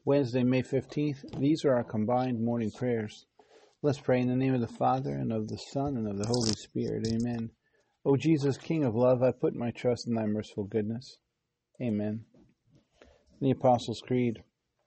Wednesday, May 15th. These are our combined morning prayers. Let's pray in the name of the Father, and of the Son, and of the Holy Spirit. Amen. O Jesus, King of love, I put my trust in thy merciful goodness. Amen. The Apostles' Creed.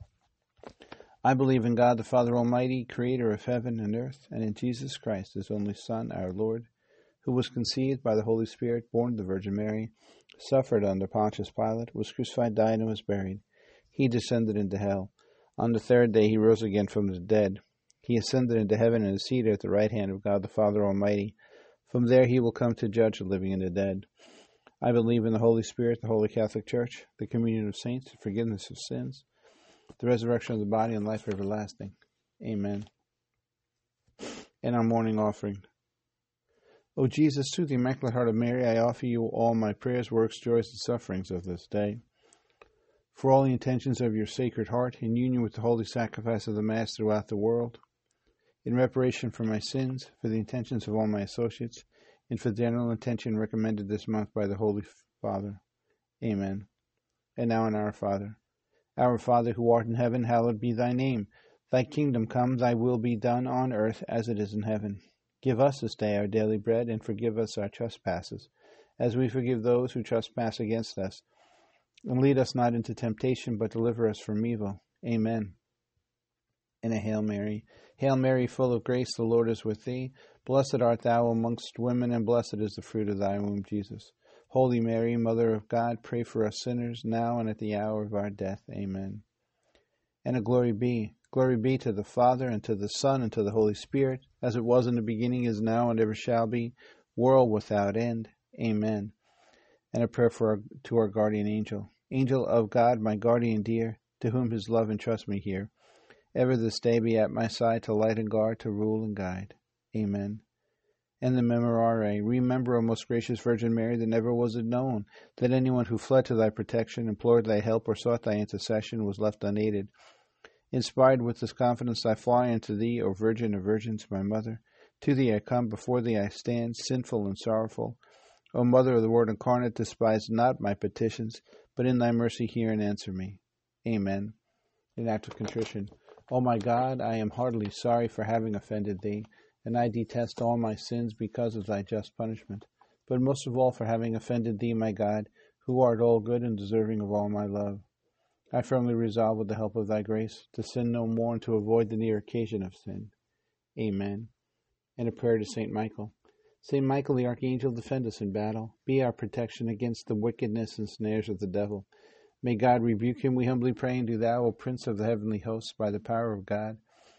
I believe in God the Father Almighty, creator of heaven and earth, and in Jesus Christ, his only Son, our Lord, who was conceived by the Holy Spirit, born of the Virgin Mary, suffered under Pontius Pilate, was crucified, died, and was buried. He descended into hell. On the third day he rose again from the dead. He ascended into heaven and is seated at the right hand of God the Father Almighty. From there he will come to judge the living and the dead. I believe in the Holy Spirit, the Holy Catholic Church, the communion of saints, the forgiveness of sins, the resurrection of the body, and life everlasting. Amen. And our morning offering. O Jesus, through the Immaculate Heart of Mary, I offer you all my prayers, works, joys, and sufferings of this day. For all the intentions of your Sacred Heart, in union with the holy sacrifice of the Mass throughout the world, in reparation for my sins, for the intentions of all my associates, and for the general intention recommended this month by the Holy Father. Amen. And now in our Father. Our Father, who art in heaven, hallowed be thy name. Thy kingdom come, thy will be done on earth as it is in heaven. Give us this day our daily bread, and forgive us our trespasses, as we forgive those who trespass against us. And lead us not into temptation, but deliver us from evil. Amen. And a Hail Mary. Hail Mary, full of grace, the Lord is with thee. Blessed art thou amongst women, and blessed is the fruit of thy womb, Jesus. Holy Mary, Mother of God, pray for us sinners, now and at the hour of our death. Amen. And a glory be to the Father, and to the Son, and to the Holy Spirit, as it was in the beginning, is now, and ever shall be, world without end. Amen. And a prayer to our guardian angel. Angel of God, my guardian dear, to whom his love entrusts me here, ever this day be at my side to light and guard, to rule and guide. Amen. And the Memorare. Remember, O most gracious Virgin Mary, that never was it known that anyone who fled to thy protection, implored thy help, or sought thy intercession was left unaided. Inspired with this confidence, I fly unto thee, O Virgin of Virgins, my Mother. To thee I come, before thee I stand, sinful and sorrowful. O Mother of the Word incarnate, despise not my petitions, but in thy mercy hear and answer me. Amen. An act of contrition. O my God, I am heartily sorry for having offended thee, and I detest all my sins because of thy just punishment, but most of all for having offended thee, my God, who art all good and deserving of all my love. I firmly resolve, with the help of thy grace, to sin no more and to avoid the near occasion of sin. Amen. And a prayer to Saint Michael. Saint Michael the Archangel, defend us in battle. Be our protection against the wickedness and snares of the devil. May God rebuke him, we humbly pray, and do thou, O Prince of the heavenly hosts, by the power of God,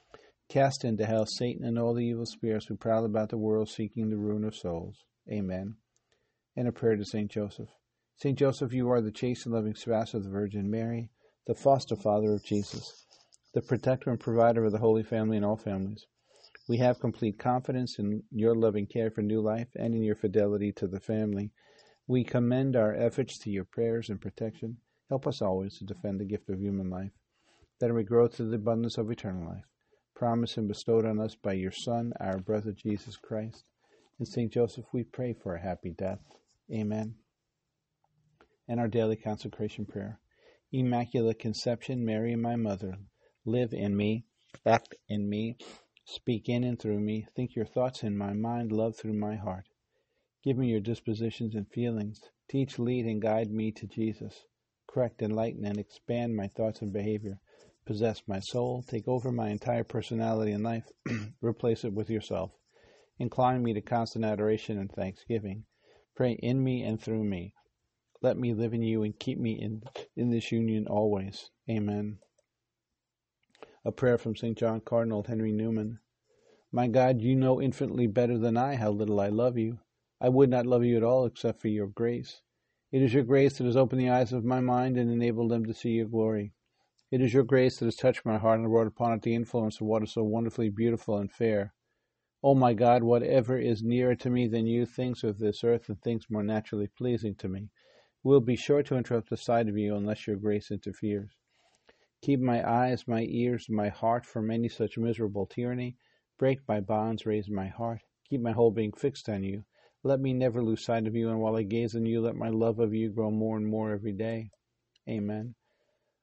cast into hell Satan and all the evil spirits who prowl about the world seeking the ruin of souls. Amen. And a prayer to Saint Joseph. Saint Joseph, you are the chaste and loving spouse of the Virgin Mary, the foster father of Jesus, the protector and provider of the Holy Family and all families. We have complete confidence in your loving care for new life and in your fidelity to the family. We commend our efforts to your prayers and protection. Help us always to defend the gift of human life, that it may grow to the abundance of eternal life, promised and bestowed on us by your Son, our brother Jesus Christ. And Saint Joseph, we pray for a happy death. Amen. And our daily consecration prayer. Immaculate Conception, Mary, my Mother, live in me, act in me, speak in and through me, think your thoughts in my mind, love through my heart. Give me your dispositions and feelings. Teach, lead, and guide me to Jesus. Correct, enlighten, and expand my thoughts and behavior. Possess my soul. Take over my entire personality and life. Replace it with yourself. Incline me to constant adoration and thanksgiving. Pray in me and through me. Let me live in you and keep me in this union always. Amen. A prayer from St. John Cardinal Henry Newman. My God, you know infinitely better than I how little I love you. I would not love you at all except for your grace. It is your grace that has opened the eyes of my mind and enabled them to see your glory. It is your grace that has touched my heart and brought upon it the influence of what is so wonderfully beautiful and fair. O my God, whatever is nearer to me than you, things of this earth and things more naturally pleasing to me, will be sure to interrupt the sight of you unless your grace interferes. Keep my eyes, my ears, my heart from any such miserable tyranny. Break my bonds, raise my heart. Keep my whole being fixed on you. Let me never lose sight of you, and while I gaze on you, let my love of you grow more and more every day. Amen.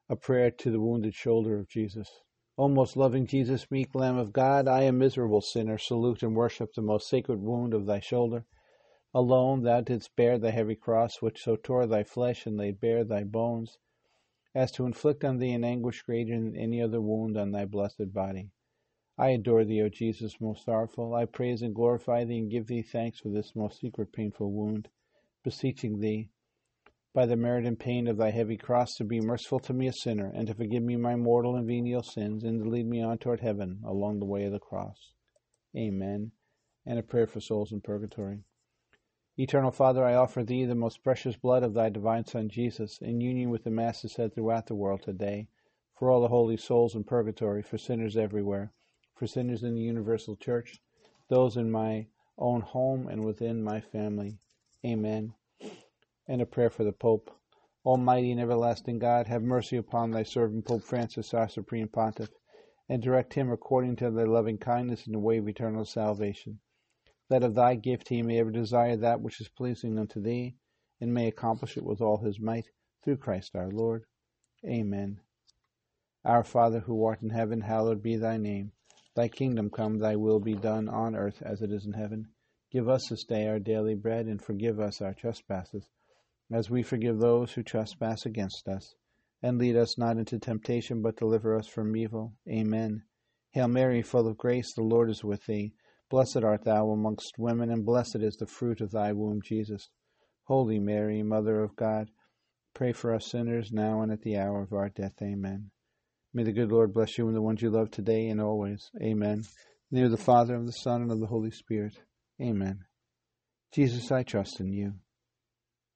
A prayer to the wounded shoulder of Jesus. O most loving Jesus, meek Lamb of God, I, a miserable sinner, salute and worship the most sacred wound of thy shoulder. Alone thou didst bear the heavy cross, which so tore thy flesh and laid bare thy bones, as to inflict on thee an anguish greater than any other wound on thy blessed body. I adore thee, O Jesus, most sorrowful. I praise and glorify thee and give thee thanks for this most secret painful wound, beseeching thee, by the merit and pain of thy heavy cross, to be merciful to me, a sinner, and to forgive me my mortal and venial sins, and to lead me on toward heaven along the way of the cross. Amen. And a prayer for souls in purgatory. Eternal Father, I offer thee the most precious blood of thy divine Son, Jesus, in union with the Masses said throughout the world today, for all the holy souls in purgatory, for sinners everywhere, for sinners in the universal church, those in my own home and within my family. Amen. And a prayer for the Pope. Almighty and everlasting God, have mercy upon thy servant Pope Francis, our Supreme Pontiff, and direct him according to thy loving kindness in the way of eternal salvation. That of thy gift he may ever desire that which is pleasing unto thee, and may accomplish it with all his might, through Christ our Lord. Amen. Our Father, who art in heaven, hallowed be thy name. Thy kingdom come, thy will be done on earth as it is in heaven. Give us this day our daily bread, and forgive us our trespasses, as we forgive those who trespass against us. And lead us not into temptation, but deliver us from evil. Amen. Hail Mary, full of grace, the Lord is with thee. Blessed art thou amongst women, and blessed is the fruit of thy womb, Jesus. Holy Mary, Mother of God, pray for us sinners, now and at the hour of our death. Amen. May the good Lord bless you and the ones you love today and always. Amen. In the name of the Father, and of the Son, and of the Holy Spirit. Amen. Jesus, I trust in you.